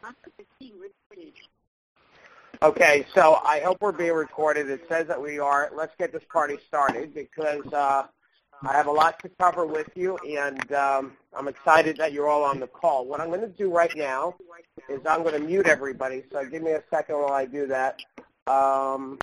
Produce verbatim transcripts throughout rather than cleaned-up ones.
Okay, so I hope we're being recorded. It says that we are. Let's get this party started because uh, I have a lot to cover with you, and um, I'm excited that you're all on the call. What I'm going to do right now is I'm going to mute everybody, so give me a second while I do that. Um,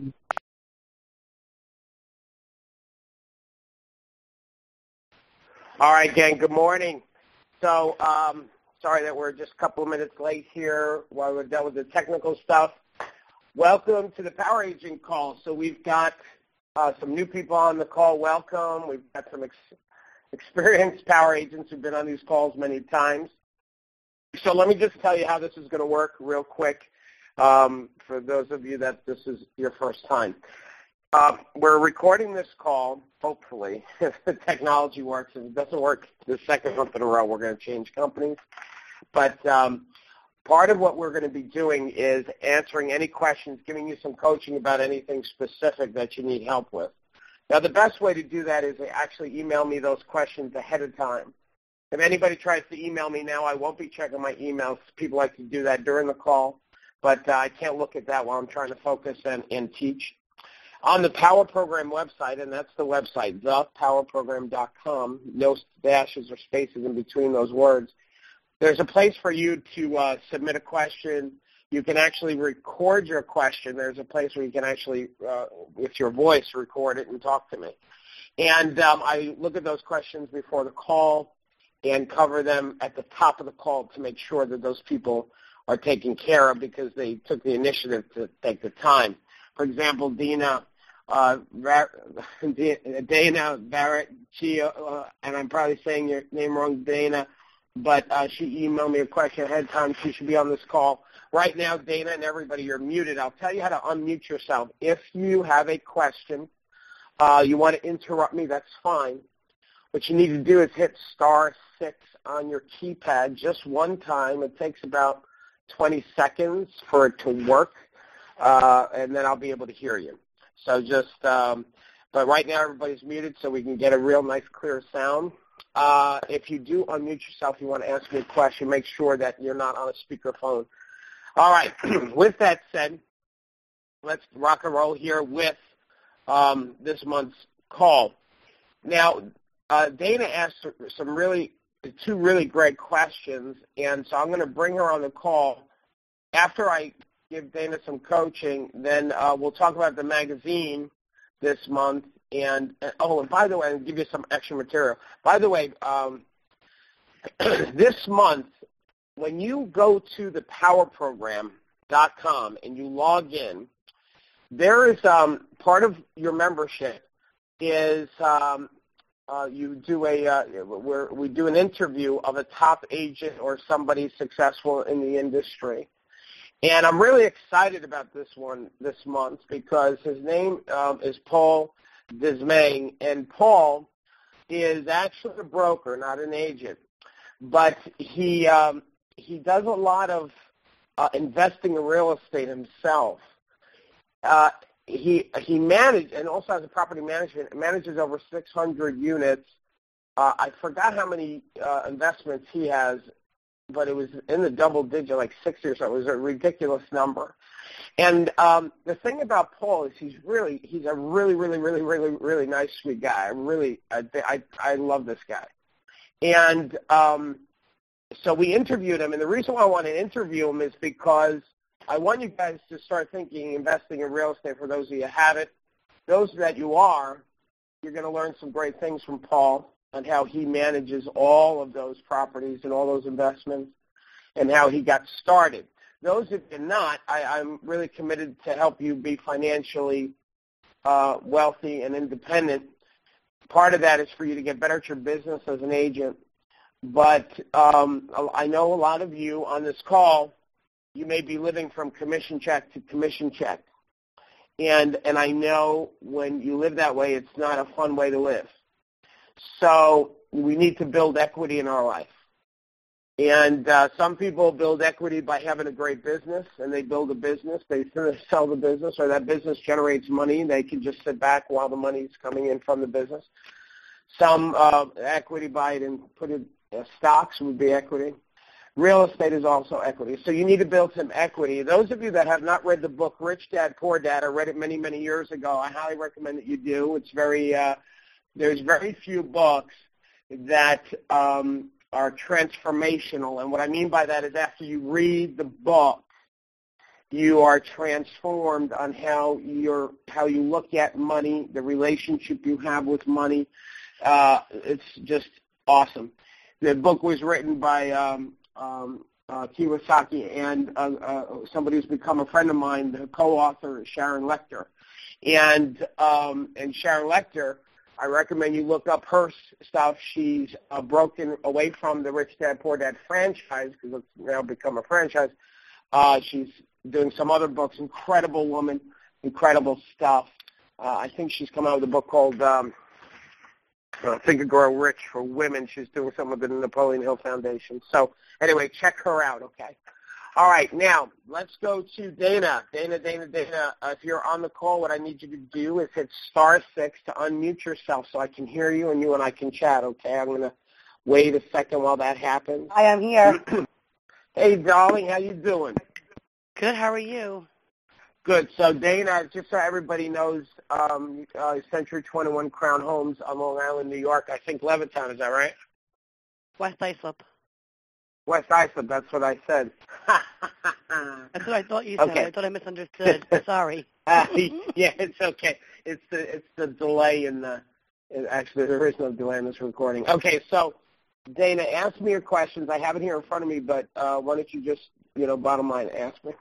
all right, gang, good morning. So um, sorry that we're just a couple of minutes late here while we're done with the technical stuff. Welcome to the Power Agent call. So we've got uh, some new people on the call. Welcome. We've got some ex experienced Power Agents who've been on these calls many times. So let me just tell you how this is going to work real quick um, for those of you that this is your first time. Uh, we're recording this call, hopefully, if the technology works. If it doesn't work the second month in a row, we're going to change companies. But um, part of what we're going to be doing is answering any questions, giving you some coaching about anything specific that you need help with. Now, the best way to do that is to actually email me those questions ahead of time. If anybody tries to email me now, I won't be checking my emails. People like to do that during the call, but uh, I can't look at that while I'm trying to focus and, and teach. On the Power Program website, and that's the website, the power program dot com, no dashes or spaces in between those words, there's a place for you to uh, submit a question. You can actually record your question. There's a place where you can actually, uh, with your voice, record it and talk to me. And um, I look at those questions before the call and cover them at the top of the call to make sure that those people are taken care of because they took the initiative to take the time. For example, Dina, uh, Dana Barrett-Chia, uh, and I'm probably saying your name wrong, Dana, but uh, she emailed me a question ahead of time. She should be on this call. Right now, Dana and everybody, you're muted. I'll tell you how to unmute yourself. If you have a question, uh, you want to interrupt me, that's fine. What you need to do is hit star six on your keypad just one time. It takes about twenty seconds for it to work, uh, and then I'll be able to hear you. So just, um, but right now everybody's muted so we can get a real nice clear sound. Uh, if you do unmute yourself, you want to ask me a question, make sure that you're not on a speakerphone. All right. With that said, let's rock and roll here with um, this month's call. Now, uh, Dana asked some really, two really great questions, and so I'm going to bring her on the call. After I give Dana some coaching, then uh, we'll talk about the magazine this month. And, and oh, and by the way, I'll give you some extra material. By the way, um, this month, when you go to the power program dot com and you log in, there is um, part of your membership is um, uh, you do a uh, where we do an interview of a top agent or somebody successful in the industry. And I'm really excited about this one this month because his name um, is Paul Dismay, and Paul is actually a broker, not an agent, but he um, he does a lot of uh, investing in real estate himself. Uh, he he managed and also has a property management manages over six hundred units. Uh, I forgot how many uh, investments he has, but it was in the double digit, like sixty or so. It was a ridiculous number. And um, the thing about Paul is he's really, he's a really, really, really, really, really nice, sweet guy. I really, I, I, I love this guy. And um, so we interviewed him, and the reason why I want to interview him is because I want you guys to start thinking, investing in real estate for those of you who have it. Those that you are, you're going to learn some great things from Paul on how he manages all of those properties and all those investments and how he got started. Those of you not, I, I'm really committed to help you be financially uh, wealthy and independent. Part of that is for you to get better at your business as an agent. But um, I know a lot of you on this call, you may be living from commission check to commission check. And, and I know when you live that way, it's not a fun way to live. So we need to build equity in our life. And uh, some people build equity by having a great business, and they build a business. They sell the business, or that business generates money. They can just sit back while the money is coming in from the business. Some uh, equity buy it and put it uh, stocks would be equity. Real estate is also equity. So you need to build some equity. Those of you that have not read the book Rich Dad, Poor Dad, I read it many, many years ago. I highly recommend that you do. It's very, uh, there's very few books that um, are transformational. And what I mean by that is after you read the book, you are transformed on how you're, how you look at money, the relationship you have with money. Uh, it's just awesome. The book was written by um, um, uh, Kiyosaki and uh, uh, somebody who's become a friend of mine, the co-author, Sharon Lechter. And um, and Sharon Lechter, I recommend you look up her stuff. She's uh, broken away from the Rich Dad, Poor Dad franchise because it's now become a franchise. Uh, she's doing some other books. Incredible woman, incredible stuff. Uh, I think she's come out with a book called um, uh, Think and Grow Rich for Women. She's doing some of the Napoleon Hill Foundation. So anyway, check her out, okay? All right, now let's go to Dana. Dana, Dana, Dana, uh, if you're on the call, what I need you to do is hit star six to unmute yourself so I can hear you and you and I can chat, okay? I'm going to wait a second while that happens. I am here. Hey, darling, how you doing? Good. How are you? Good. So, Dana, just so everybody knows, um, uh, Century twenty-one Crown Homes on Long Island, New York. I think Levittown, is that right? West Islip. West Islip, that's what I said. That's what I thought you said. Okay. I thought I misunderstood. Sorry. uh, yeah, it's okay. It's the it's the delay in the. In, actually, there is no delay in this recording. Okay, so Dana, ask me your questions. I have it here in front of me, but uh, why don't you just, you know, bottom line, ask me.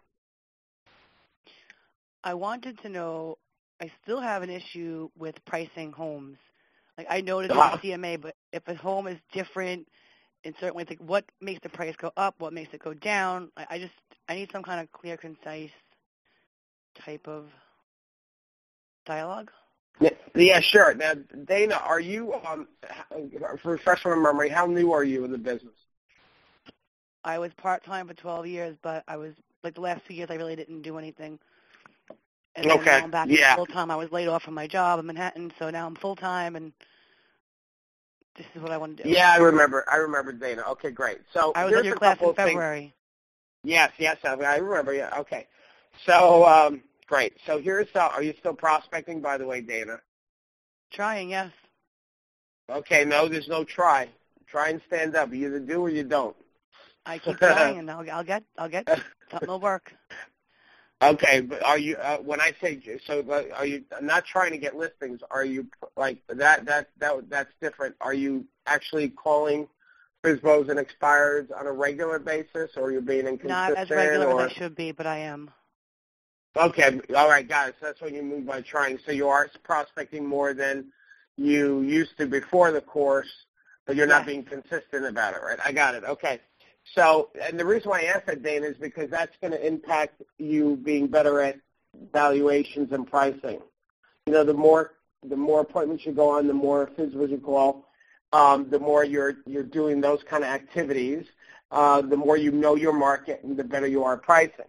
I wanted to know, I still have an issue with pricing homes. Like, I noticed in Uh-huh. the C M A, but if a home is different in certain ways, like what makes the price go up, what makes it go down, I, I just, I need some kind of clear, concise type of dialogue. Yeah, sure. Now, Dana, are you, um, for refresh my memory, how new are you in the business? I was part-time for twelve years, but I was, like the last few years, I really didn't do anything. And then Okay, now I'm back yeah. full-time. I was laid off from my job in Manhattan, so now I'm full-time, and this is what I want to do. Yeah, I remember. I remember Dana. Okay, great. So I was here's in your a class couple in of things. February. Yes, yes, I I remember. Yeah, okay. So um, great. So here's uh, are you still prospecting, by the way, Dana? Trying, yes. Okay, no, there's no try. Try and stand up. You either do or you don't. I keep trying, and I'll, I'll get, I'll get something will work. Okay, but are you uh, when I say so? uh, Are you not trying to get listings? Are you like that? That that that's different. Are you actually calling F S B Os and expireds on a regular basis, or are you being inconsistent? Not as regular or? as I should be, but I am. Okay, all right, guys. So that's what you mean by trying. So you are prospecting more than you used to before the course, but you're not Yes. being consistent about it, right? I got it. Okay. So, and the reason why I asked that, Dana, is because that's going to impact you being better at valuations and pricing. You know, the more the more appointments you go on, the more F S B Os you call, um, the more you're you're doing those kind of activities, uh, the more you know your market, and the better you are at pricing.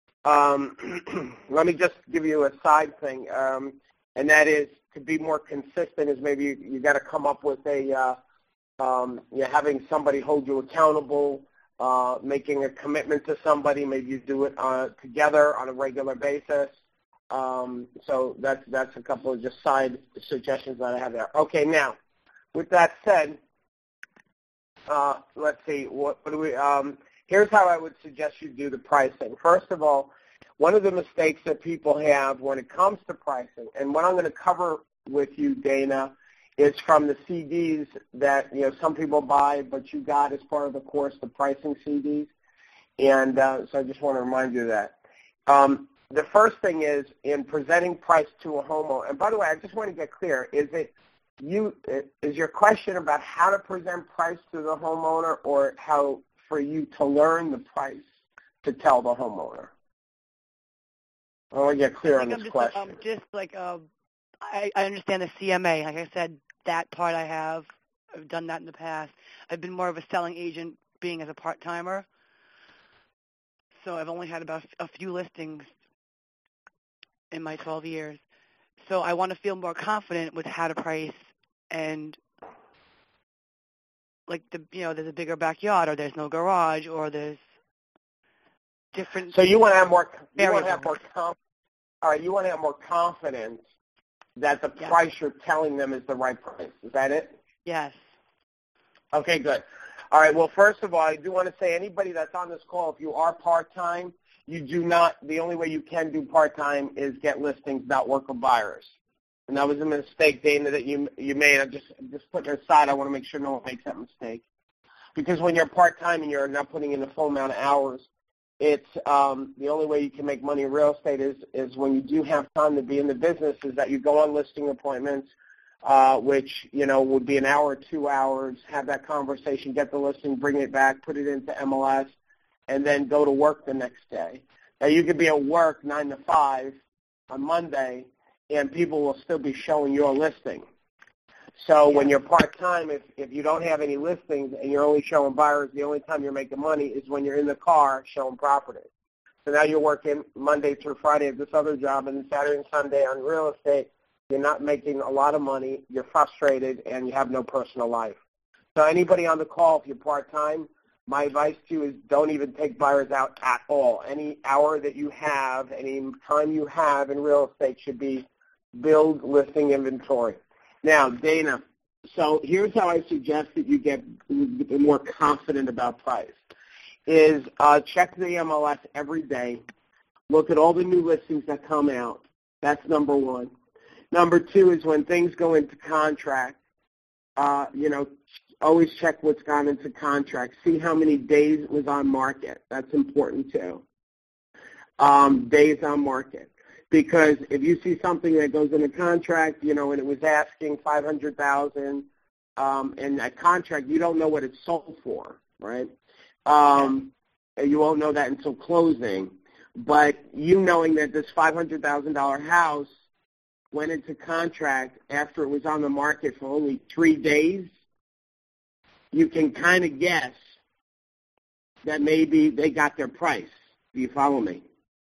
Um, let me just give you a side thing, um, and that is to be more consistent is maybe you, you got to come up with a, uh, um, you know, having somebody hold you accountable, uh, making a commitment to somebody. Maybe you do it uh, together on a regular basis. Um, so that's that's a couple of just side suggestions that I have there. Okay, now with that said, uh, let's see. What, what do we? Um, Here's how I would suggest you do the pricing. First of all, one of the mistakes that people have when it comes to pricing, and what I'm going to cover with you, Dana, is from the C Ds that you know some people buy, but you got as part of the course the pricing C Ds, and uh, so I just want to remind you of that. Um, the first thing is in presenting price to a homeowner. And by the way, I just want to get clear: is it you? Is your question about how to present price to the homeowner, or how for you to learn the price to tell the homeowner? I want to get clear I on think this I'm just, question. um, just like, uh, I, I understand the C M A. Like I said, that part I have. I've done that in the past. I've been more of a selling agent being as a part-timer. So I've only had about a few listings in my twelve years. So I want to feel more confident with how to price and like the you know there's a bigger backyard, or there's no garage, or there's different. So you want to have more. You want variables. to have more. Com- all right. You want to have more confidence that the Yes. price you're telling them is the right price. Is that it? Yes. Okay, good. All right, well, first of all, I do want to say anybody that's on this call, if you are part-time, you do not, the only way you can do part-time is get listings, not work with buyers. And that was a mistake, Dana, that you you made. I'm just, just putting it aside. I want to make sure no one makes that mistake. Because when you're part-time and you're not putting in the full amount of hours, it's um, the only way you can make money in real estate is, is when you do have time to be in the business is that you go on listing appointments, uh, which, you know, would be an hour or two hours, have that conversation, get the listing, bring it back, put it into M L S, and then go to work the next day. Now, you could be at work nine to five on Monday, and people will still be showing your listing. So when you're part-time, if, if you don't have any listings and you're only showing buyers, the only time you're making money is when you're in the car showing property. So now you're working Monday through Friday at this other job, and then Saturday and Sunday on real estate. You're not making a lot of money, you're frustrated, and you have no personal life. So anybody on the call, if you're part-time, my advice to you is don't even take buyers out at all. Any hour that you have, any time you have in real estate should be build listing inventory. Now, Dana, so here's how I suggest that you get more confident about price, is uh, check the M L S every day, look at all the new listings that come out. That's number one. Number two is when things go into contract, uh, you know, always check what's gone into contract. See how many days it was on market. That's important too. Um, days on market. Because if you see something that goes into contract, you know, and it was asking five hundred thousand dollars, um, and that contract, you don't know what it's sold for, right? Um, you won't know that until closing. But you knowing that this five hundred thousand dollars house went into contract after it was on the market for only three days, you can kind of guess that maybe they got their price. Do you follow me?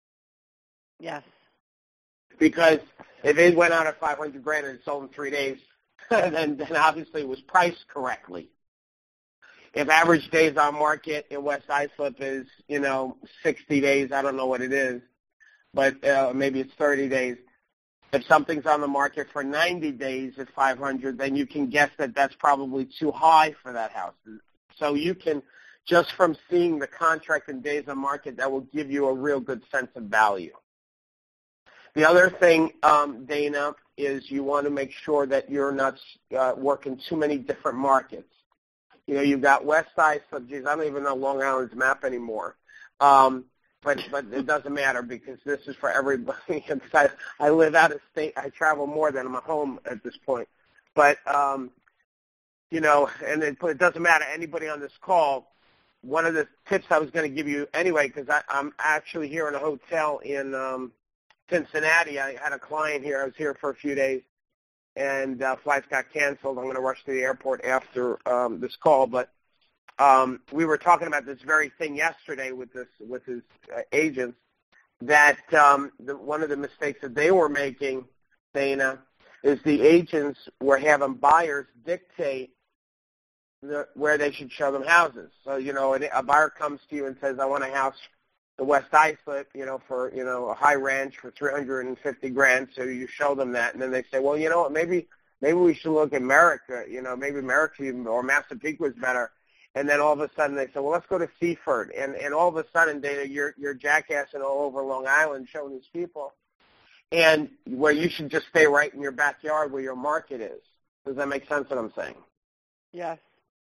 Yes. Because if it went out at five hundred grand and it sold in three days, then, then obviously it was priced correctly. If average days on market in West Islip is, you know, sixty days, I don't know what it is, but uh, maybe it's thirty days. If something's on the market for ninety days at five hundred, then you can guess that that's probably too high for that house. So you can, just from seeing the contract and days on market, that will give you a real good sense of value. The other thing, um, Dana, is you want to make sure that you're not uh, working too many different markets. You know, you've got West Islip. Geez, I don't even know Long Island's map anymore. Um, but but it doesn't matter because this is for everybody. I, I live out of state. I travel more than I'm at home at this point. But, um, you know, and it, it doesn't matter. Anybody on this call, one of the tips I was going to give you anyway, because I'm actually here in a hotel in um, Cincinnati. I had a client here. I was here for a few days, and uh, flights got canceled. I'm going to rush to the airport after um, this call. But um, we were talking about this very thing yesterday with this with his uh, agents, that um, the, one of the mistakes that they were making, Dana, is the agents were having buyers dictate the, where they should show them houses. So, you know, a, a buyer comes to you and says, I want a house the West Islip, you know, for, you know, a high ranch for three hundred fifty grand. So you show them that, and then they say, well, you know what, maybe maybe we should look at Merrick, you know, maybe Merrick or Massapequa is better. And then all of a sudden they say, well, let's go to Seaford. And and all of a sudden, Dana, you're you're jackassing all over Long Island showing these people, and where you should just stay right in your backyard where your market is. Does that make sense what I'm saying? Yes.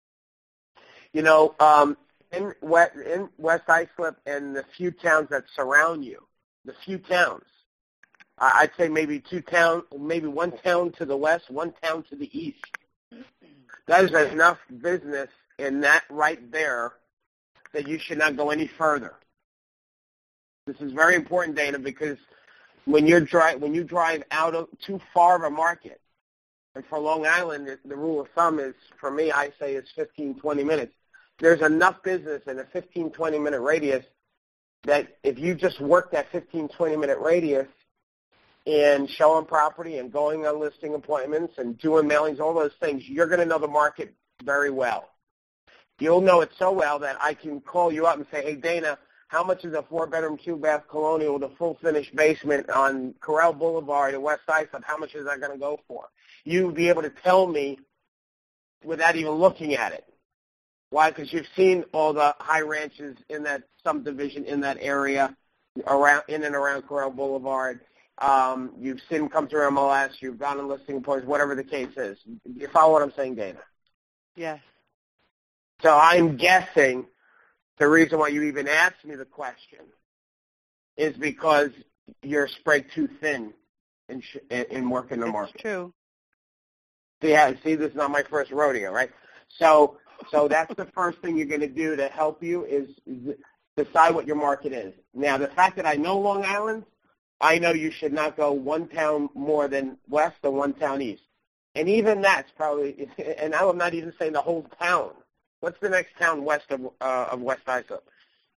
You know, um, in West, in West Islip and the few towns that surround you, the few towns, I'd say maybe two towns, maybe one town to the west, one town to the east. That is enough business in that right there that you should not go any further. This is very important, Dana, because when you're dri- when you drive out of too far of a market, and for Long Island, the, the rule of thumb is, for me, I say it's fifteen, twenty minutes. There's enough business in a fifteen, twenty minute radius that if you just work that fifteen, twenty minute radius and showing property and going on listing appointments and doing mailings, all those things, you're going to know the market very well. You'll know it so well that I can call you up and say, hey, Dana, how much is a four-bedroom, two-bath colonial with a full-finished basement on Corral Boulevard in West Islip? How much is that going to go for? You'll be able to tell me without even looking at it. Why? Because you've seen all the high ranches in that subdivision in that area, around in and around Corral Boulevard. Um, you've seen them come through M L S. You've gone on listing points, whatever the case is. You follow what I'm saying, Dana? Yes. So I'm guessing the reason why you even asked me the question is because you're spread too thin in, sh- in working the it's market. It's true. See, yeah, see, this is not my first rodeo, right? So, so that's the first thing you're going to do to help you is, is decide what your market is. Now, the fact that I know Long Island, I know you should not go one town more than west or one town east. And even that's probably, and I'm not even saying the whole town. What's the next town west of uh, of West Islip?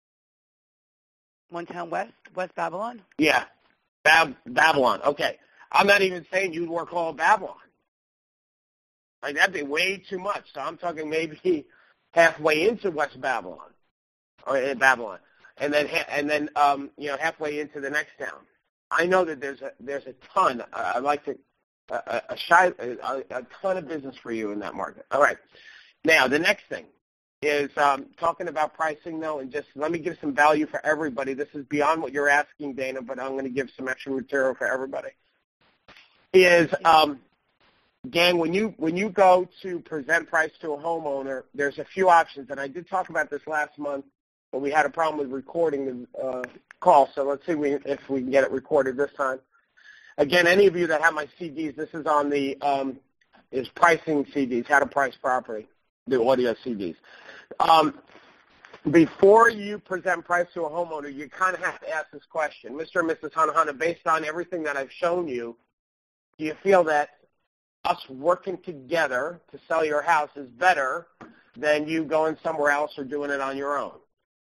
One town west? West Babylon? Yeah, Bab- Babylon. Okay. I'm not even saying you'd work all of Babylon. Like, that'd be way too much. So I'm talking maybe halfway into West Babylon, or in Babylon, and then ha- and then um, you know halfway into the next town. I know that there's a there's a ton. Uh, I'd like to a, a, shy, a, a ton of business for you in that market. All right. Now the next thing is um, talking about pricing, though, and just let me give some value for everybody. This is beyond what you're asking, Dana, but I'm going to give some extra material for everybody. Is um, gang, when you when you go to present price to a homeowner, there's a few options, and I did talk about this last month, but we had a problem with recording the uh, call, so let's see we, if we can get it recorded this time. Again, any of you that have my C Ds, this is on the um, is pricing C Ds, how to price property, the audio C Ds. Um, before you present price to a homeowner, you kind of have to ask this question. Mister and Missus Hanahana, based on everything that I've shown you, do you feel that us working together to sell your house is better than you going somewhere else or doing it on your own?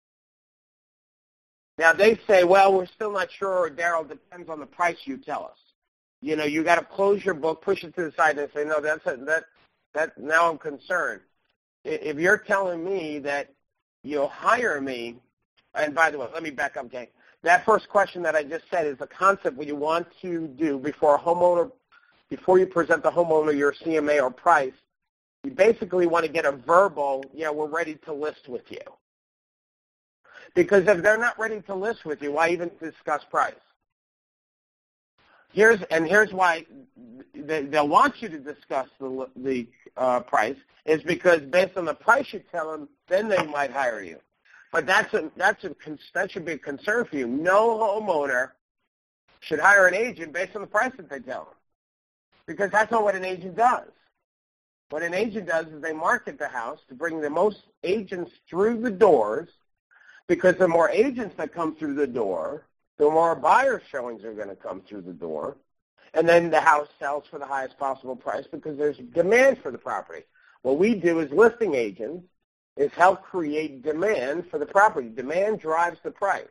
Now, they say, well, we're still not sure, or Daryl, depends on the price you tell us. You know, you got to close your book, push it to the side, and say, no, that's a, that, that, now I'm concerned. If you're telling me that you'll hire me, and by the way, let me back up, gang. That first question that I just said is a concept what you want to do before a homeowner, before you present the homeowner your C M A or price, you basically want to get a verbal, yeah, we're ready to list with you. Because if they're not ready to list with you, why even discuss price? Here's and here's why they, they'll want you to discuss the the uh, price is because based on the price you tell them, then they might hire you. But that's a that's a that should be a concern for you. No homeowner should hire an agent based on the price that they tell them, because that's not what an agent does. What an agent does is they market the house to bring the most agents through the doors, because the more agents that come through the door, the more buyer showings are going to come through the door, and then the house sells for the highest possible price because there's demand for the property. What we do as listing agents is help create demand for the property. Demand drives the price.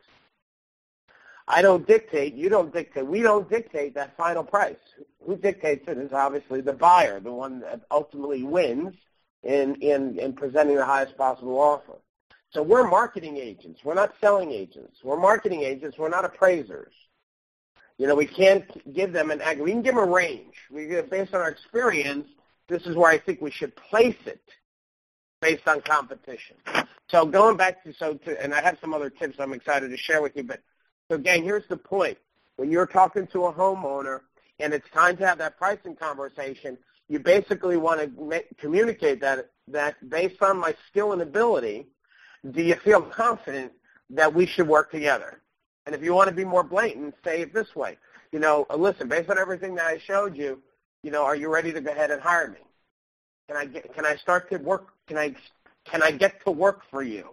I don't dictate. You don't dictate. We don't dictate that final price. Who dictates it is obviously the buyer, the one that ultimately wins in, in, in presenting the highest possible offer. So we're marketing agents. We're not selling agents. We're marketing agents. We're not appraisers. You know, we can't give them an – we can give them a range. We based on our experience, this is where I think we should place it based on competition. So going back to – so to, and I have some other tips I'm excited to share with you. But so, again, here's the point. When you're talking to a homeowner and it's time to have that pricing conversation, you basically want to make, communicate that that based on my skill and ability – do you feel confident that we should work together? And if you want to be more blatant, say it this way. You know, listen, based on everything that I showed you, you know, are you ready to go ahead and hire me? Can I get, can I start to work? Can I can I get to work for you?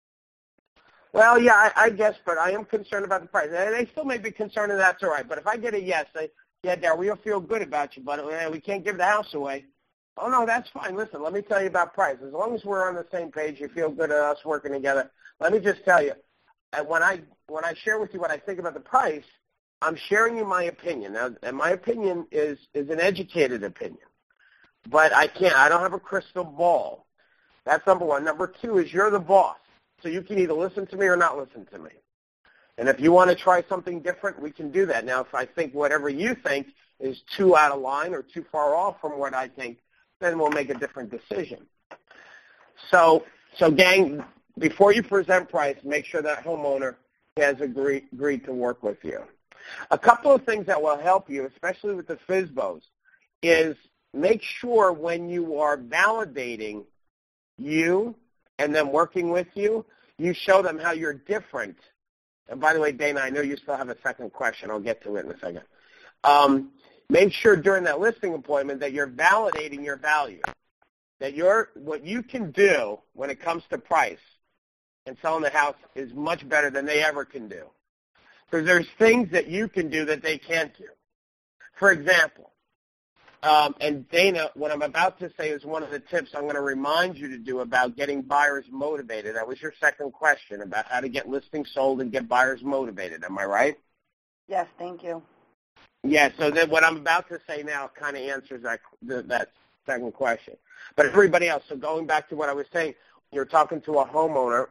Well, yeah, I, I guess, but I am concerned about the price. And they still may be concerned, and that's all right. But if I get a yes, I, yeah, Darryl, we'll feel good about you, but we can't give the house away. Oh, no, that's fine. Listen, let me tell you about price. As long as we're on the same page, you feel good at us working together. Let me just tell you, when I when I share with you what I think about the price, I'm sharing you my opinion. Now, and my opinion is, is an educated opinion. But I can't. I don't have a crystal ball. That's number one. Number two is you're the boss. So you can either listen to me or not listen to me. And if you want to try something different, we can do that. Now, if I think whatever you think is too out of line or too far off from what I think, then we'll make a different decision. So, so gang, before you present price, make sure that homeowner has agreed, agreed to work with you. A couple of things that will help you, especially with the F S B Os, is make sure when you are validating you and them working with you, you show them how you're different. And by the way, Dana, I know you still have a second question. I'll get to it in a second. Um, make sure during that listing appointment that you're validating your value, that you're, what you can do when it comes to price and selling the house is much better than they ever can do. Because there's things that you can do that they can't do. For example, Um, and Dana, what I'm about to say is one of the tips I'm going to remind you to do about getting buyers motivated. That was your second question about how to get listings sold and get buyers motivated. Am I right? Yes, thank you. Yeah, so then what I'm about to say now kind of answers that, that second question. But everybody else, so going back to what I was saying, you're talking to a homeowner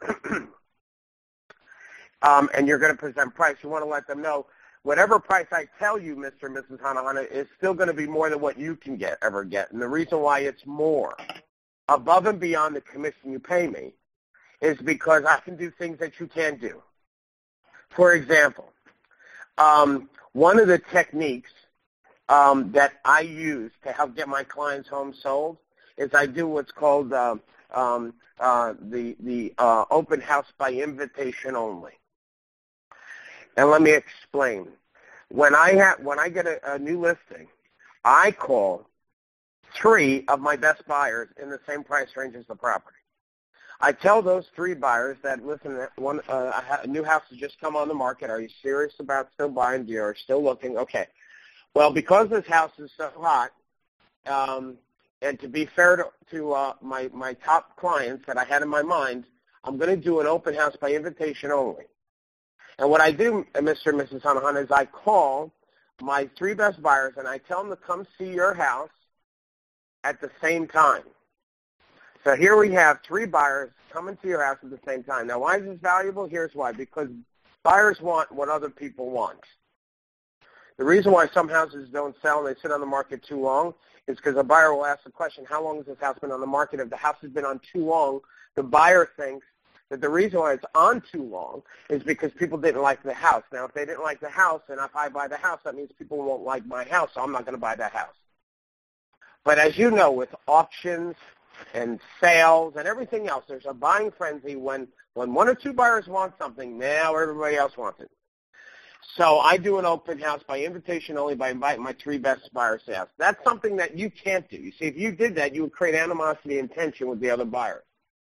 um, and you're going to present price. You want to let them know, whatever price I tell you, Mister and Missus Hanahana, is still going to be more than what you can get ever get. And the reason why it's more, above and beyond the commission you pay me, is because I can do things that you can't do. For example, um, one of the techniques um, that I use to help get my clients' homes sold is I do what's called uh, um, uh, the, the uh, open house by invitation only. And let me explain. When I have, when I get a, a new listing, I call three of my best buyers in the same price range as the property. I tell those three buyers that, listen, one uh, a new house has just come on the market. Are you serious about still buying? Do you are still looking? Okay. Well, because this house is so hot, um, and to be fair to, to uh, my, my top clients that I had in my mind, I'm going to do an open house by invitation only. And what I do, Mister and Missus Hanahana, is I call my three best buyers and I tell them to come see your house at the same time. So here we have three buyers coming to your house at the same time. Now, why is this valuable? Here's why. Because buyers want what other people want. The reason why some houses don't sell and they sit on the market too long is because a buyer will ask the question, how long has this house been on the market? If the house has been on too long, the buyer thinks that the reason why it's on too long is because people didn't like the house. Now, if they didn't like the house, and if I buy the house, that means people won't like my house, so I'm not going to buy that house. But as you know, with auctions and sales and everything else, there's a buying frenzy when, when one or two buyers want something, now everybody else wants it. So I do an open house by invitation only by inviting my three best buyers to the house. That's something that you can't do. You see, if you did that, you would create animosity and tension with the other buyers.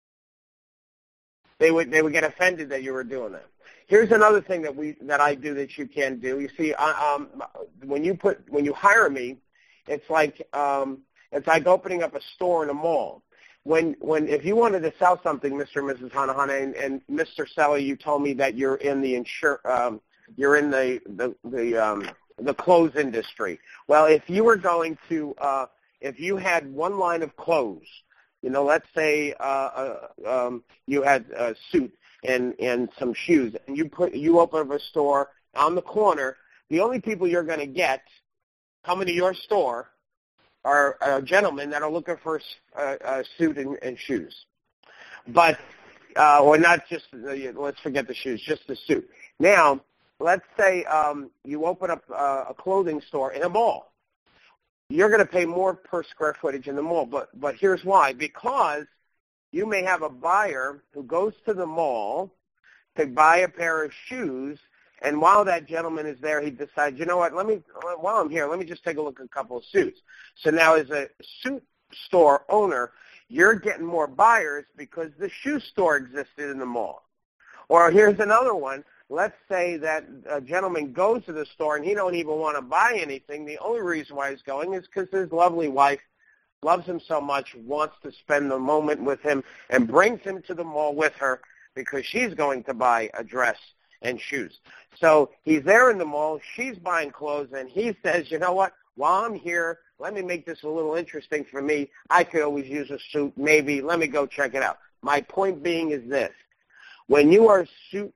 They would they would get offended that you were doing that. Here's another thing that we that I do that you can do. You see, I, um, when you put when you hire me, it's like um, it's like opening up a store in a mall. When when if you wanted to sell something, Mister and Missus Hanahana, and, and Mister Seller, you told me that you're in the insure um, you're in the the the, um, the clothes industry. Well, if you were going to uh, if you had one line of clothes. You know, let's say uh, uh, um, you had a suit and, and some shoes, and you put you open up a store on the corner. The only people you're going to get coming to your store are uh, gentlemen that are looking for a, a suit and, and shoes. But, uh, or not just, uh, let's forget the shoes, just the suit. Now, let's say um, you open up uh, a clothing store in a mall. You're going to pay more per square footage in the mall, but but here's why. Because you may have a buyer who goes to the mall to buy a pair of shoes, and while that gentleman is there, he decides, you know what, let me, while I'm here, let me just take a look at a couple of suits. So now as a suit store owner, you're getting more buyers because the shoe store existed in the mall. Or here's another one. Let's say that a gentleman goes to the store and he don't even want to buy anything. The only reason why he's going is because his lovely wife loves him so much, wants to spend the moment with him, and brings him to the mall with her because she's going to buy a dress and shoes. So he's there in the mall, she's buying clothes, and he says, you know what, while I'm here, let me make this a little interesting for me. I could always use a suit, maybe. Let me go check it out. My point being is this. When you are a suit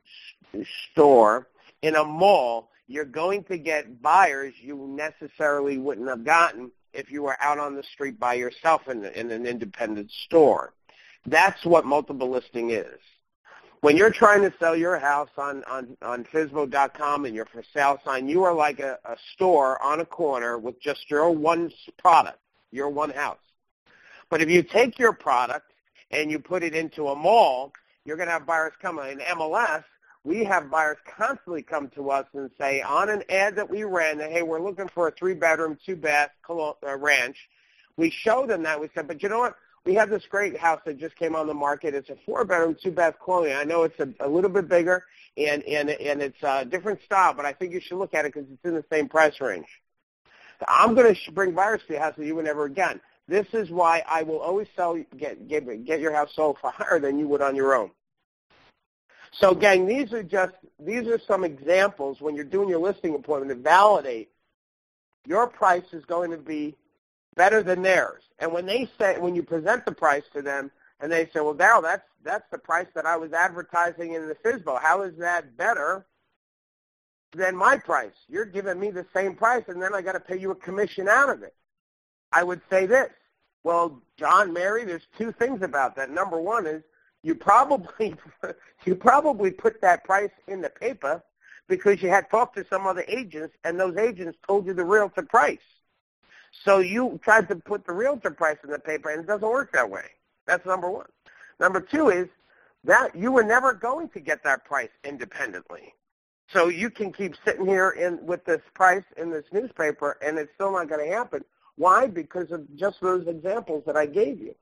store in a mall, you're going to get buyers you necessarily wouldn't have gotten if you were out on the street by yourself in, in an independent store. That's what multiple listing is. When you're trying to sell your house on, on, on F S B O dot com and your for sale sign, you are like a, a store on a corner with just your one product, your one house. But if you take your product and you put it into a mall, you're going to have buyers come. In M L S, we have buyers constantly come to us and say, on an ad that we ran, that, hey, we're looking for a three-bedroom, two-bath uh, ranch. We show them that. We said, but you know what? We have this great house that just came on the market. It's a four-bedroom, two-bath colonial. I know it's a, a little bit bigger, and, and, and it's a different style, but I think you should look at it because it's in the same price range. I'm going to bring buyers to your house that you would never again. This is why I will always sell, get, get, get your house sold for higher than you would on your own. So, gang, these are just these are some examples when you're doing your listing appointment to validate your price is going to be better than theirs. And when they say, when you present the price to them, and they say, well, Darryl, that's that's the price that I was advertising in the F S B O. How is that better than my price? You're giving me the same price, and then I got to pay you a commission out of it. I would say this. Well, John, Mary, there's two things about that. Number one is you probably you probably put that price in the paper because you had talked to some other agents, and those agents told you the realtor price. So you tried to put the realtor price in the paper, and it doesn't work that way. That's number one. Number two is that you were never going to get that price independently. So you can keep sitting here in, with this price in this newspaper, and it's still not going to happen. Why? Because of just those examples that I gave you.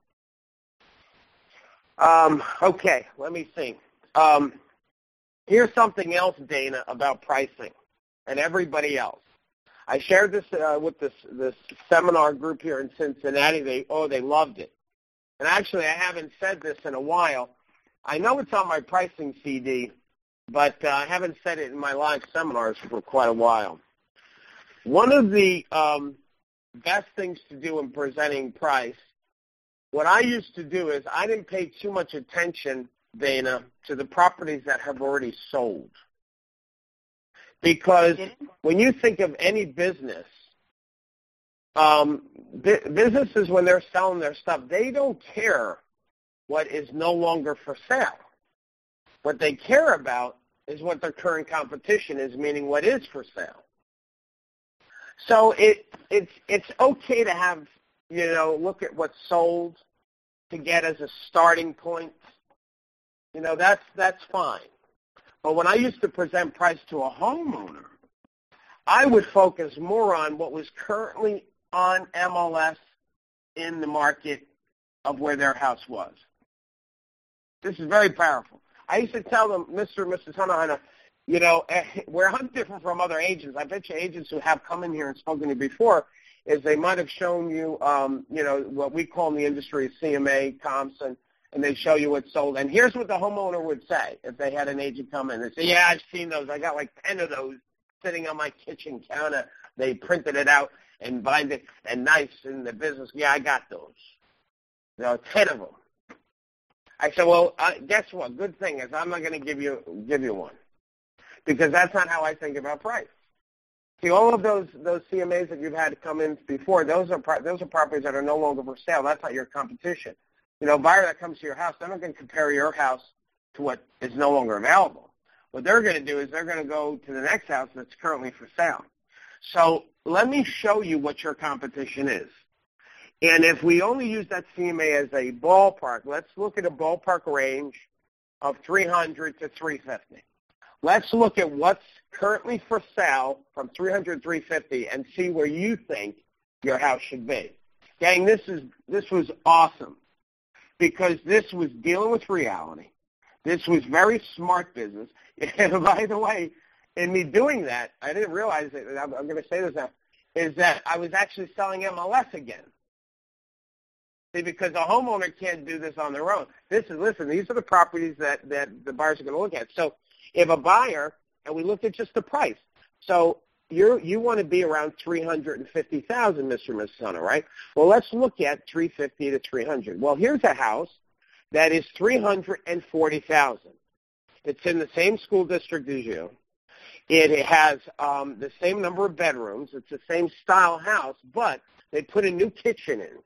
Um, okay, let me see. Um, here's something else, Dana, about pricing and everybody else. I shared this uh, with this this seminar group here in Cincinnati. They oh, they loved it. And actually, I haven't said this in a while. I know it's on my pricing C D, but uh, I haven't said it in my live seminars for quite a while. One of the um, best things to do in presenting price, what I used to do is I didn't pay too much attention, Dana, to the properties that have already sold. Because when you think of any business, um, bu- businesses, when they're selling their stuff, they don't care what is no longer for sale. What they care about is what their current competition is, meaning what is for sale. So it it's it's okay to have, you know, look at what's sold to get as a starting point. You know, that's that's fine. But when I used to present price to a homeowner, I would focus more on what was currently on M L S in the market of where their house was. This is very powerful. I used to tell them, Mister and Missus Hunter, you know, where I'm different from other agents, I bet you agents who have come in here and spoken to you before, is they might have shown you, um, you know, what we call in the industry C M A, Thompson, and they show you what's sold. And here's what the homeowner would say if they had an agent come in and say, yeah, I've seen those. I got like ten of those sitting on my kitchen counter. They printed it out and bind it and nice in the business. Yeah, I got those. There are ten of them. I said, well, uh, guess what? Good thing is I'm not going to give you give you one because that's not how I think about price. See, all of those those C M As that you've had to come in before, those are those are properties that are no longer for sale. That's not your competition. You know, a buyer that comes to your house, they're not going to compare your house to what is no longer available. What they're going to do is they're going to go to the next house that's currently for sale. So let me show you what your competition is. And if we only use that C M A as a ballpark, let's look at a ballpark range of three hundred to three fifty. Let's look at what's currently for sale from three hundred to three fifty and see where you think your house should be. Gang, this is this was awesome because this was dealing with reality. This was very smart business. And by the way, in me doing that, I didn't realize it, and I'm, I'm going to say this now, is that I was actually selling M L S again. See, because a homeowner can't do this on their own. This is, listen, these are the properties that, that the buyers are going to look at. So if a buyer, and we looked at just the price. So you you want to be around three hundred fifty thousand, Mister Messana, right? Well, let's look at three fifty to three hundred. Well, here's a house that is three hundred forty thousand. It's in the same school district as you. It has um, the same number of bedrooms. It's the same style house, but they put a new kitchen in.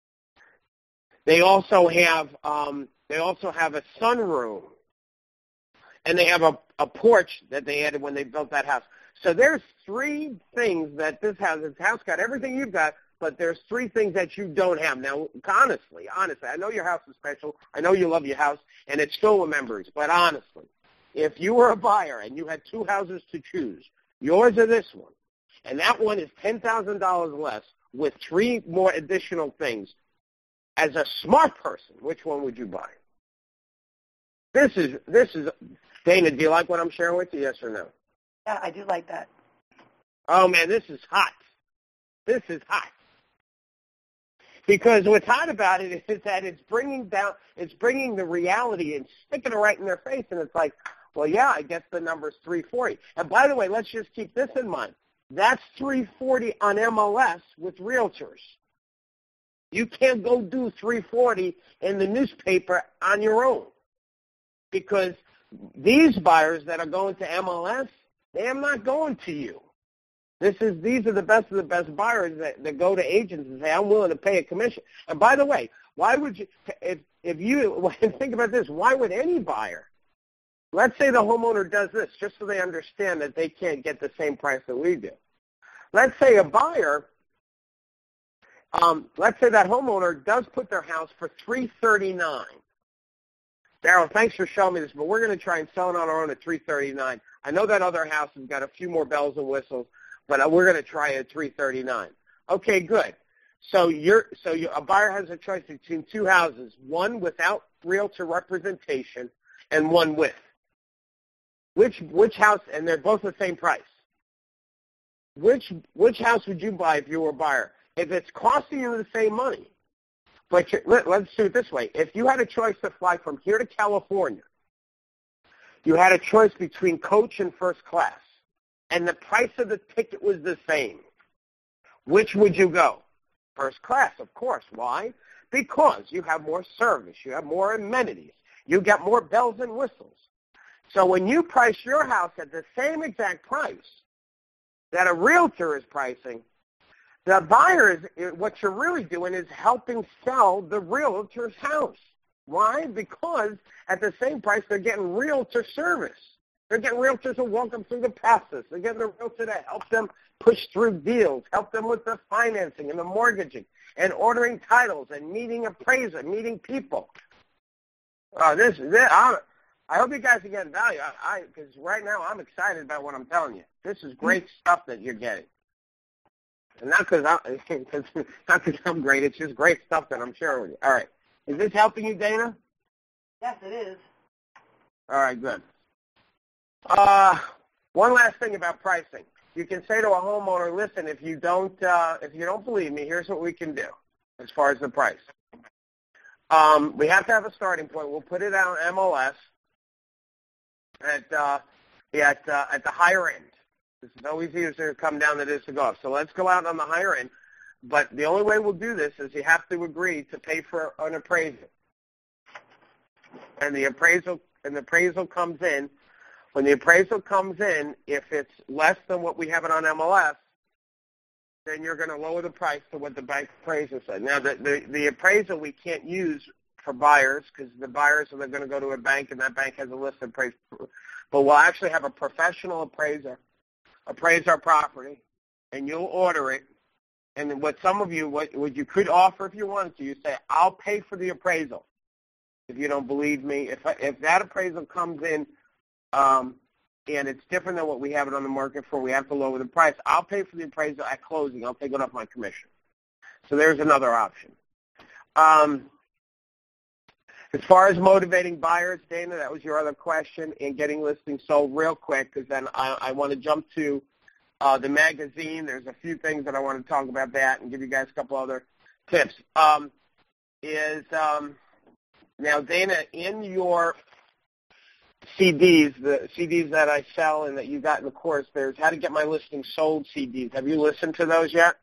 They also have um, they also have a sunroom, and they have a, a porch that they added when they built that house. So there's three things that this house, this house got everything you've got, but there's three things that you don't have. Now, honestly, honestly, I know your house is special. I know you love your house, and it's filled with memories. But honestly, if you were a buyer and you had two houses to choose, yours or this one, and that one is ten thousand dollars less with three more additional things, as a smart person, which one would you buy? This is, this is, Dana, do you like what I'm sharing with you, yes or no? Yeah, I do like that. Oh, man, this is hot. This is hot. Because what's hot about it is that it's bringing down, it's bringing the reality and sticking it right in their face, and it's like, well, yeah, I guess the number's three forty. And by the way, let's just keep this in mind. That's three forty on M L S with realtors. You can't go do three forty in the newspaper on your own, because these buyers that are going to M L S, they are not going to you. This is these are the best of the best buyers that, that go to agents and say, I'm willing to pay a commission. And by the way, why would you, if, if you, think about this, why would any buyer, let's say the homeowner does this just so they understand that they can't get the same price that we do. Let's say a buyer, um, let's say that homeowner does put their house for three thirty-nine. Daryl, thanks for showing me this, but we're going to try and sell it on our own at three thirty-nine. I know that other house has got a few more bells and whistles, but we're going to try it at three thirty-nine. Okay, good. So you're so you, a buyer has a choice between two houses, one without realtor representation and one with. Which which house? And they're both the same price. Which which house would you buy if you were a buyer? If it's costing you the same money, but you, let, let's do it this way: if you had a choice to fly from here to California, you had a choice between coach and first class, and the price of the ticket was the same. Which would you go? First class, of course. Why? Because you have more service, you have more amenities, you get more bells and whistles. So when you price your house at the same exact price that a realtor is pricing, the buyer is, what you're really doing is helping sell the realtor's house. Why? Because at the same price, they're getting realtor service. They're getting realtors to walk them through the process. They're getting a realtor to help them push through deals, help them with the financing and the mortgaging and ordering titles and meeting appraiser, meeting people. Uh, this, this I, I hope you guys are getting value. I, because right now I'm excited about what I'm telling you. This is great stuff that you're getting. And not because not because I'm great. It's just great stuff that I'm sharing with you. All right. Is this helping you, Dana? Yes, it is. All right, good. Uh, one last thing about pricing. You can say to a homeowner, listen, if you don't uh, if you don't believe me, here's what we can do as far as the price. Um, we have to have a starting point. We'll put it on M L S at uh, at uh, at the higher end. This is always easier to come down than it is to go up. So let's go out on the higher end. But the only way we'll do this is you have to agree to pay for an appraisal. And the appraisal and the appraisal comes in. When the appraisal comes in, if it's less than what we have it on M L S, then you're going to lower the price to what the bank appraiser said. Now, the, the, the appraisal we can't use for buyers because the buyers are going to go to a bank, and that bank has a list of appraisers. But we'll actually have a professional appraiser appraise our property, and you'll order it. And what some of you, what, what you could offer if you wanted to, you say, I'll pay for the appraisal. If you don't believe me, if if that appraisal comes in um, and it's different than what we have it on the market for, we have to lower the price, I'll pay for the appraisal at closing. I'll take it off my commission. So there's another option. Um, as far as motivating buyers, Dana, that was your other question, and getting listings sold real quick, because then I, I want to jump to uh, the magazine. There's a few things that I want to talk about that and give you guys a couple other tips. Um, is um, now, Dana, in your C Ds, the C Ds that I sell and that you got in the course. There's How to Get My Listing Sold C Ds. Have you listened to those yet?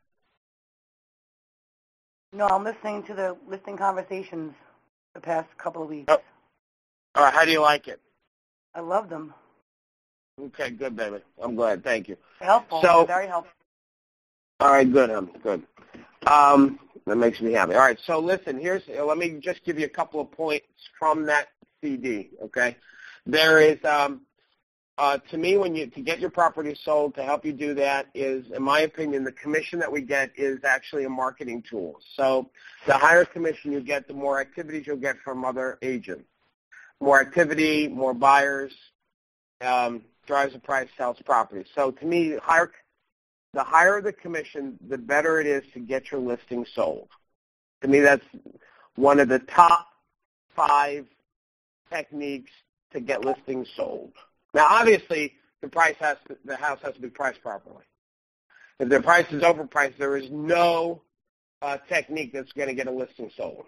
No, I'm listening to the listing conversations the past couple of weeks. Oh. All right, how do you like it? I love them. Okay, good, baby. I'm glad. Thank you. Helpful. So, very helpful. All right, good, um, good. Um, that makes me happy. All right, so listen, here's, let me just give you a couple of points from that C D, okay? There is, um, uh, to me, when you, to get your property sold, to help you do that is, in my opinion, the commission that we get is actually a marketing tool. So the higher commission you get, the more activities you'll get from other agents. More activity, more buyers, um, drives the price, sells property. So to me, higher, the higher the commission, the better it is to get your listing sold. To me, that's one of the top five techniques to get listings sold. Now, obviously, the price has to, the house has to be priced properly. If the price is overpriced, there is no uh, technique that's going to get a listing sold.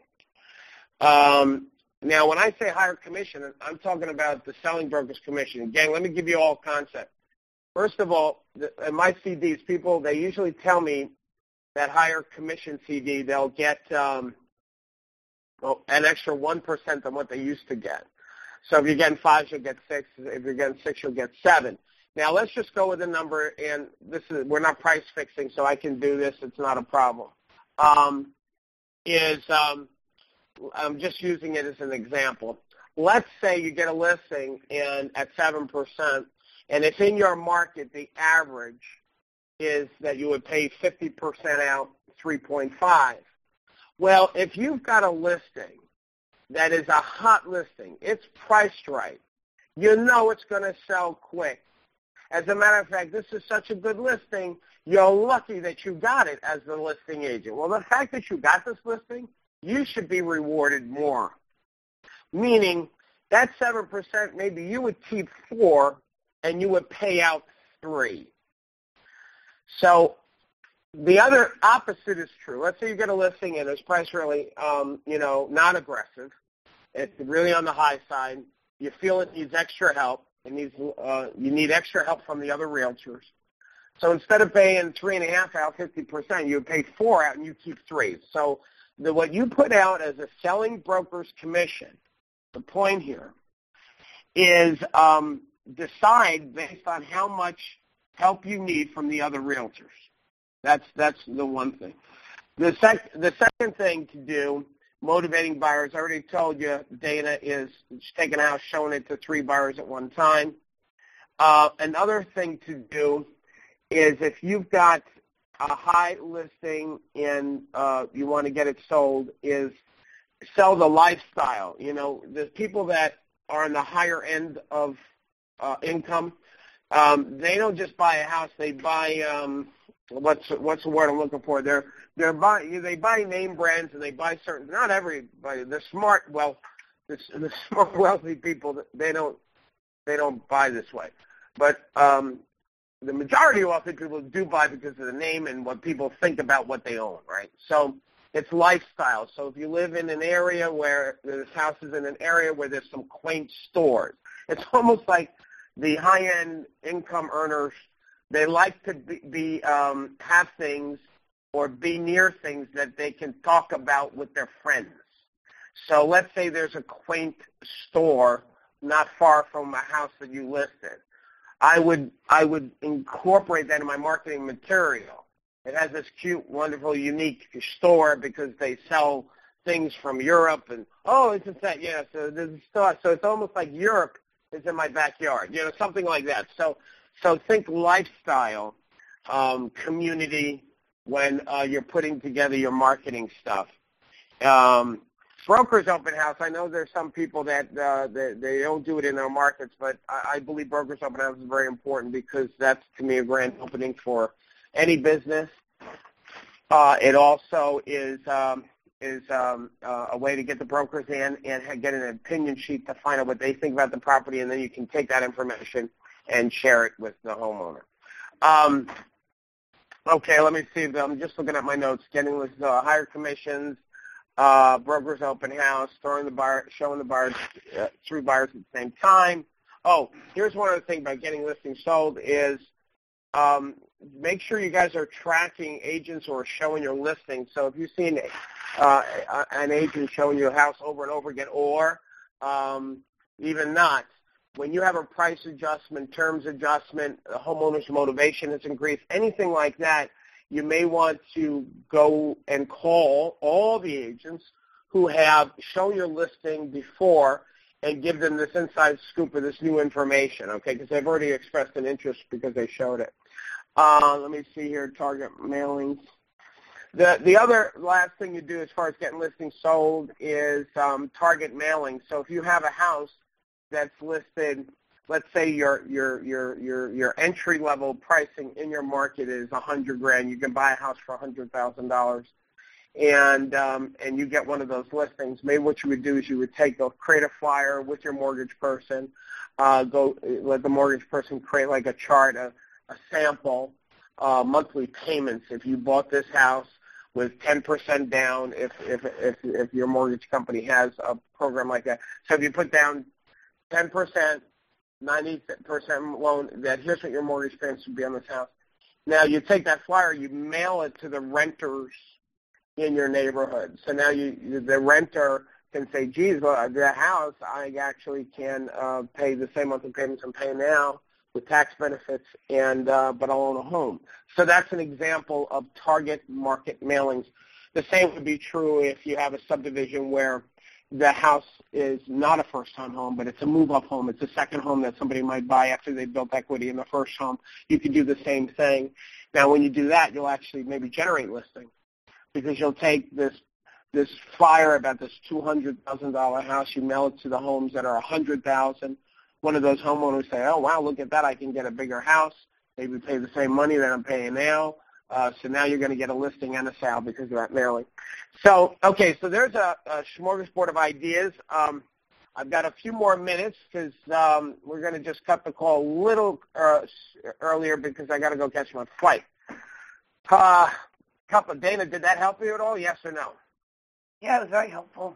Um, now, when I say higher commission, I'm talking about the selling broker's commission. Gang, let me give you all concept. First of all, the, in my C Ds, people, they usually tell me that higher commission C D, they'll get um, well, an extra one percent than what they used to get. So if you're getting five, you'll get six. If you're getting six, you'll get seven. Now, let's just go with a number, and this is we're not price fixing, so I can do this. It's not a problem. Um, is um, I'm just using it as an example. Let's say you get a listing and at seven percent, and if in your market the average is that you would pay fifty percent out, three point five. Well, if you've got a listing that is a hot listing, it's priced right, you know it's going to sell quick. As a matter of fact, this is such a good listing, you're lucky that you got it as the listing agent. Well, the fact that you got this listing, you should be rewarded more. Meaning, that seven percent, maybe you would keep four and you would pay out three. So the other opposite is true. Let's say you get a listing and it's priced really, um, you know, not aggressive. It's really on the high side. You feel it needs extra help. It needs, uh, you need extra help from the other realtors. So instead of paying three and a half out, fifty percent, you pay four out and you keep three. So the, what you put out as a selling broker's commission, the point here, is um, decide based on how much help you need from the other realtors. That's that's the one thing. The sec the second thing to do, motivating buyers. I already told you, Dana, is taking a house, showing it to three buyers at one time. Uh, another thing to do is if you've got a high listing and uh, you want to get it sold, is sell the lifestyle. You know, the people that are in the higher end of uh, income, um, they don't just buy a house; they buy um, what's what's the word I'm looking for? They're they're buy they buy name brands and they buy certain. Not everybody. The smart, well, the, the smart wealthy people, they don't they don't buy this way, but um, the majority of wealthy people do buy because of the name and what people think about what they own, right? So it's lifestyle. So if you live in an area where this house is in an area where there's some quaint stores, it's almost like the high-end income earners, they like to be, be um, have things or be near things that they can talk about with their friends. So let's say there's a quaint store not far from a house that you listed. I would I would incorporate that in my marketing material. It has this cute, wonderful, unique store because they sell things from Europe and oh, isn't that yeah? So there's a store. So it's almost like Europe is in my backyard, you know, something like that. So so think lifestyle, um, community when uh, you're putting together your marketing stuff. Um, Brokers open house. I know there's some people that uh, they, they don't do it in their markets, but I, I believe brokers open house is very important because that's, to me, a grand opening for any business. Uh, it also is um, is um, uh, a way to get the brokers in and get an opinion sheet to find out what they think about the property, and then you can take that information and share it with the homeowner. Um, okay, let me see. I'm just looking at my notes. Getting with uh, higher commissions. Uh, brokers open house, throwing the buyer, showing the buyers, uh, three buyers at the same time. Oh, here's one other thing about getting listings sold is um, make sure you guys are tracking agents who are showing your listings. So if you've seen uh, an agent showing you a house over and over again, or um, even not, when you have a price adjustment, terms adjustment, a homeowner's motivation has increased, anything like that, you may want to go and call all the agents who have shown your listing before and give them this inside scoop of this new information, okay, because they've already expressed an interest because they showed it. Uh, let me see here, target mailings. The the other last thing you do as far as getting listings sold is um, target mailing. So if you have a house that's listed, let's say your your your your your entry level pricing in your market is a hundred grand, you can buy a house for a hundred thousand dollars, and um, and you get one of those listings. Maybe what you would do is you would take go create a flyer with your mortgage person, uh, go let the mortgage person create like a chart, a, a sample, uh, monthly payments. If you bought this house with ten percent down, if if if if your mortgage company has a program like that, so if you put down ten percent, ninety percent loan, that here's what your mortgage payments would be on this house. Now you take that flyer, you mail it to the renters in your neighborhood. So now you, the renter can say, geez, well, the house, I actually can uh, pay the same monthly payments I'm paying now with tax benefits, and uh, but I'll own a home. So that's an example of target market mailings. The same would be true if you have a subdivision where the house is not a first-time home, but it's a move-up home. It's a second home that somebody might buy after they built equity in the first home. You can do the same thing. Now, when you do that, you'll actually maybe generate listings because you'll take this this flyer about this two hundred thousand dollars house, you mail it to the homes that are one hundred thousand dollars. One of those homeowners say, oh, wow, look at that. I can get a bigger house. Maybe pay the same money that I'm paying now. Uh, so now you're going to get a listing and a sale because of that mailing. So, okay, so there's a, a smorgasbord of ideas. Um, I've got a few more minutes because um, we're going to just cut the call a little uh, earlier because I got to go catch my flight. Uh, couple, Dana, did that help you at all? Yes or no? Yeah, it was very helpful.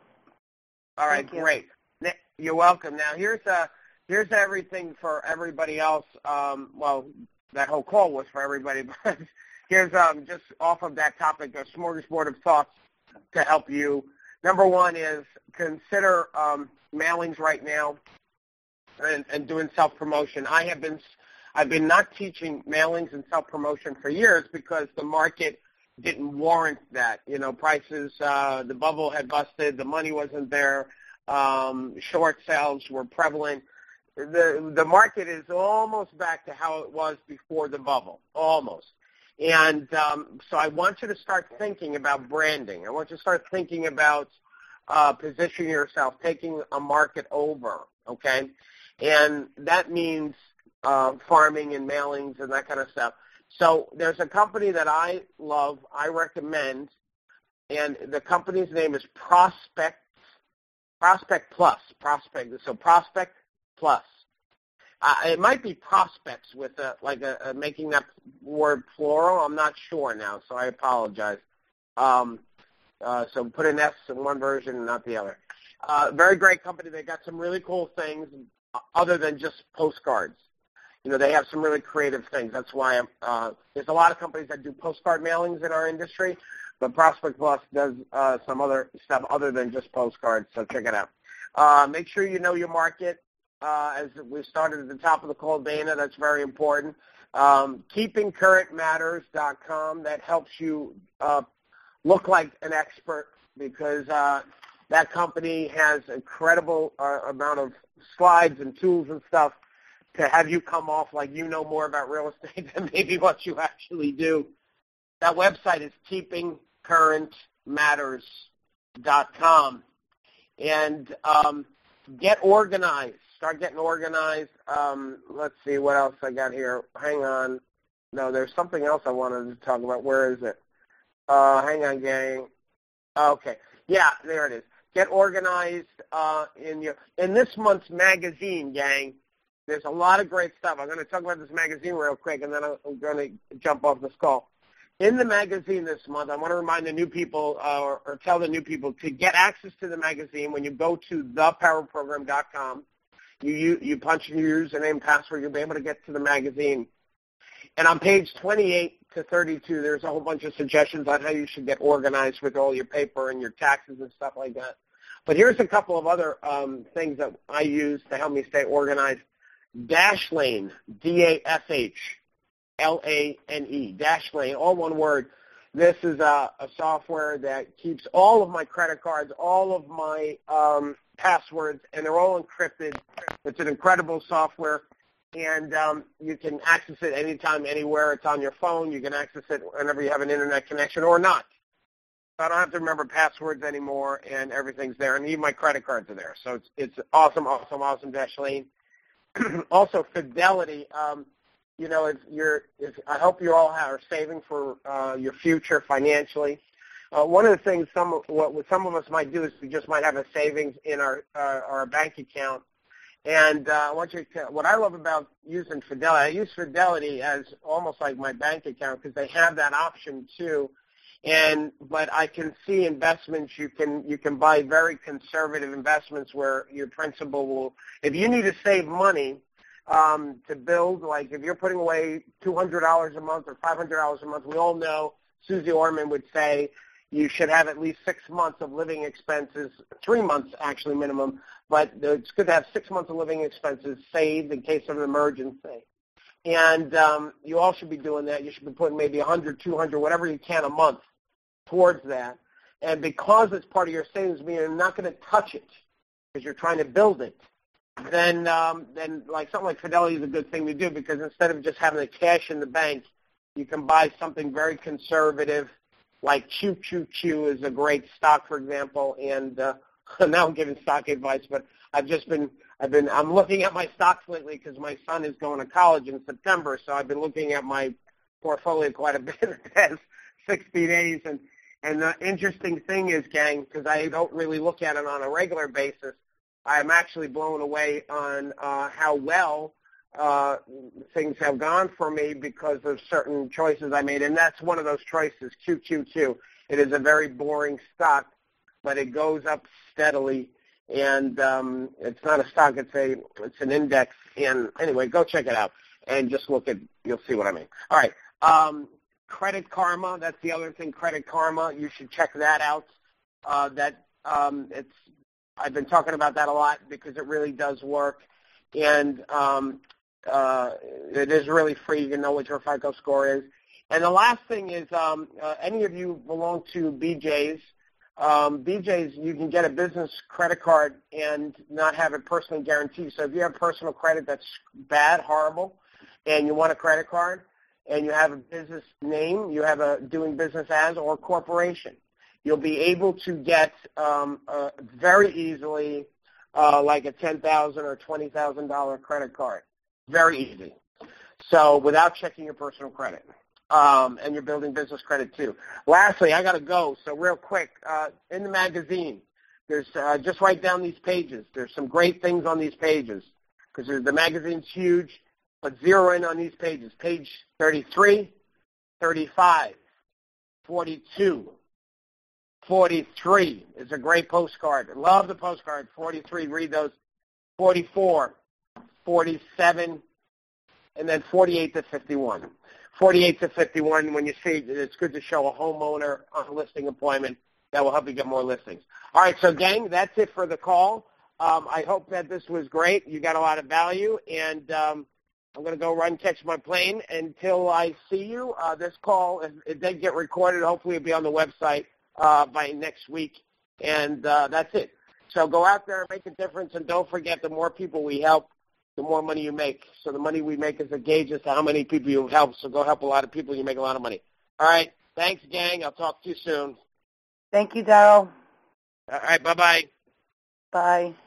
All right, Thank you. great. You're welcome. Now, here's a, here's everything for everybody else. Um, well, that whole call was for everybody, but here's um, just off of that topic, a smorgasbord of thoughts to help you. Number one is consider um, mailings right now and, and doing self-promotion. I have been, I've been not teaching mailings and self-promotion for years because the market didn't warrant that. You know, prices, uh, the bubble had busted, the money wasn't there, um, short sales were prevalent. The the market is almost back to how it was before the bubble, almost. And um, so I want you to start thinking about branding. I want you to start thinking about uh, positioning yourself, taking a market over, okay? And that means uh, farming and mailings and that kind of stuff. So there's a company that I love, I recommend, and the company's name is Prospect, Prospect Plus, Prospect. So Prospect Plus. Uh, it might be prospects with a, like a, a making that word plural. I'm not sure now, so I apologize. Um, uh, so put an S in one version and not the other. Uh, very great company. They got some really cool things other than just postcards. You know, they have some really creative things. That's why I'm, uh, there's a lot of companies that do postcard mailings in our industry, but Prospect Plus does uh, some other stuff other than just postcards, so check it out. Uh, make sure you know your market. Uh, as we started at the top of the call, Dana, that's very important. Um, keeping current matters dot com, that helps you uh, look like an expert because uh, that company has an incredible uh, amount of slides and tools and stuff to have you come off like you know more about real estate than maybe what you actually do. That website is keeping current matters dot com. And um, get organized. Start getting organized. Um, let's see what else I got here. Hang on. No, there's something else I wanted to talk about. Where is it? Uh, hang on, gang. Okay. Yeah, there it is. Get organized uh, in your in this month's magazine, gang. There's a lot of great stuff. I'm going to talk about this magazine real quick, and then I'm going to jump off this call. In the magazine this month, I want to remind the new people uh, or, or tell the new people to get access to the magazine when you go to the power program dot com. You, you, you punch in your username and password, you'll be able to get to the magazine. And on page twenty-eight to thirty-two, there's a whole bunch of suggestions on how you should get organized with all your paper and your taxes and stuff like that. But here's a couple of other um, things that I use to help me stay organized. Dashlane, D A S H L A N E, Dashlane, all one word. This is a, a software that keeps all of my credit cards, all of my um, passwords, and they're all encrypted. It's an incredible software, and um, you can access it anytime, anywhere. It's on your phone. You can access it whenever you have an Internet connection or not. So I don't have to remember passwords anymore, and everything's there. And even my credit cards are there. So it's, it's awesome, awesome, awesome, Dashlane. Also, Fidelity. Um, you know, if you're, if, I hope you all are saving for uh, your future financially. Uh, one of the things some of, what some of us might do is we just might have a savings in our uh, our bank account. And uh, I want you to, what I love about using Fidelity, I use Fidelity as almost like my bank account because they have that option too. And but I can see investments you can you can buy very conservative investments where your principal will, if you need to save money um, to build, like if you're putting away two hundred dollars a month or five hundred dollars a month, we all know Susie Orman would say you should have at least six months of living expenses, three months actually minimum, but it's good to have six months of living expenses saved in case of an emergency. And um, you all should be doing that. You should be putting maybe one hundred, two hundred, whatever you can a month towards that. And because it's part of your savings, meaning you're not going to touch it because you're trying to build it, then um, then like something like Fidelity is a good thing to do because instead of just having the cash in the bank, you can buy something very conservative, like Choo Choo Choo is a great stock, for example. And uh, now I'm giving stock advice, but I've just been I've been I'm looking at my stocks lately because my son is going to college in September, so I've been looking at my portfolio quite a bit the past sixty days. And and the interesting thing is, gang, because I don't really look at it on a regular basis, I'm actually blown away on uh, how well uh, things have gone for me because of certain choices I made, and that's one of those choices, Q Q Q. It is a very boring stock, but it goes up steadily, and um, it's not a stock; it's a it's an index. And anyway, go check it out and just look at. You'll see what I mean. All right, um, Credit Karma. That's the other thing. Credit Karma. You should check that out. Uh, that um, it's. I've been talking about that a lot because it really does work, and um, uh, it is really free. You can know what your FICO score is. And the last thing is, um, uh, any of you belong to B J's. Um, B J's, you can get a business credit card and not have it personally guaranteed. So if you have personal credit that's bad, horrible, and you want a credit card, and you have a business name, you have a doing business as or corporation, you'll be able to get um, uh, very easily uh, like a ten thousand dollars or twenty thousand dollars credit card. Very easy. So without checking your personal credit. Um, and you're building business credit too. Lastly, I got to go, so real quick, uh, in the magazine, there's uh, just write down these pages. There's some great things on these pages because the magazine's huge, but zero in on these pages. Page thirty-three, thirty-five, forty-two, forty-three is a great postcard. I love the postcard. forty-three, read those. forty-four, forty-seven, and then forty-eight to fifty-one. forty-eight to fifty-one, when you see it, it's good to show a homeowner on a listing appointment. That will help you get more listings. All right, so, gang, that's it for the call. Um, I hope that this was great. You got a lot of value, and um, I'm going to go run catch my plane until I see you. Uh, this call, if it did get recorded, hopefully it'll be on the website uh, by next week, and uh, that's it. So go out there and make a difference, and don't forget, the more people we help, the more money you make. So the money we make is a gauge as to how many people you help. So go help a lot of people. You make a lot of money. All right. Thanks, gang. I'll talk to you soon. Thank you, Daryl. All right. Bye-bye. Bye.